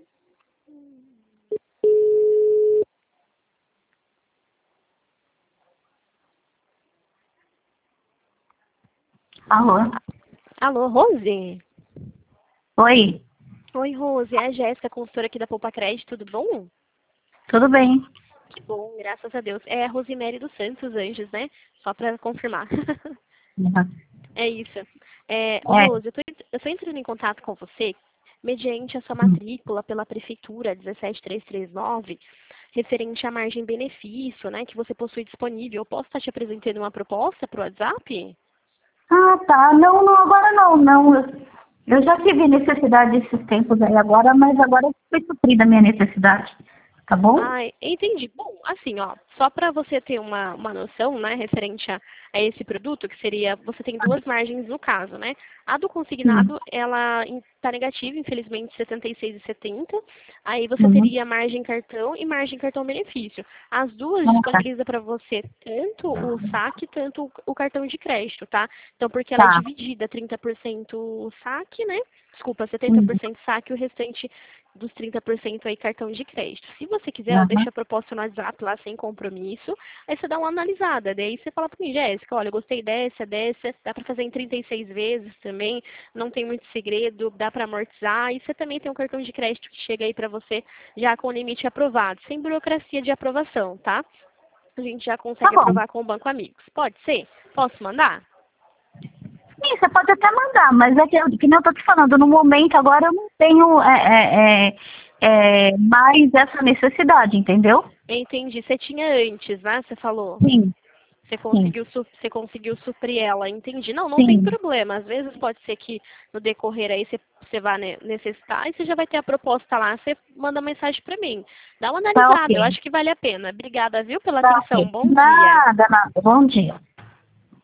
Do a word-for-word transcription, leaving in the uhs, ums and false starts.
Alô? Alô, Rose? Oi, Oi, Rose. É a Jéssica, consultora aqui da Poupa Crédito, tudo bom? tudo bem? Que bom, graças a Deus. É a Rosemary dos Santos Anjos, né? Só para confirmar. Uhum. É isso. É, É, Rose, eu tô, eu tô entrando em contato com você mediante a sua matrícula pela Prefeitura um sete três três nove, referente à margem benefício, né, que você possui disponível. Eu posso estar te apresentando uma proposta para o WhatsApp? ah, tá. Não, não, agora não, não. Eu, eu já tive necessidade desses tempos aí agora, mas agora foi suprida a minha necessidade. Tá bom? Ah, entendi. Bom, assim, ó, só para você ter uma, uma noção, né, referente a, a esse produto, que seria, você tem duas margens no caso, né? A do Sim. consignado, ela está negativa, infelizmente, setenta e seis e setenta. Aí você Uhum. teria margem cartão e margem cartão benefício. As duas Ah, tá. disponibilizam para você tanto o saque, tanto o o cartão de crédito, tá? Então, porque ela é Tá. dividida, trinta por cento saque, né? Desculpa, setenta Uhum. por cento saque e o restante dos trinta por cento aí cartão de crédito. Se você quiser, eu Uhum. deixo a proposta no WhatsApp lá sem compromisso. Aí você dá uma analisada. Daí você fala para mim, Jéssica, olha, eu gostei dessa, dessa. Dá para fazer em trinta e seis vezes também. Não tem muito segredo. Dá para amortizar. E você também tem um cartão de crédito que chega aí para você já com o limite aprovado. Sem burocracia de aprovação, tá? A gente já Tá consegue bom. aprovar com o Banco Amigos. Pode ser? Posso mandar? Sim, você pode até mandar, mas é que, eu- que nem eu tô te falando, no momento agora eu não tenho é, é, é, é, mais essa necessidade, entendeu? Entendi. Você tinha antes, né? Você falou. Sim, Você sim, conseguiu, su- você conseguiu suprir ela, entendi. Não, não tem sim. problema. Às vezes pode ser que no decorrer aí você, você vá ne- necessitar e você já vai ter a proposta lá, você manda mensagem para mim. Dá uma Tá analisada, eu ok. acho que vale a pena. Obrigada, viu, pela Tá atenção. ok. Bom dia. Nada, nada. Bom dia.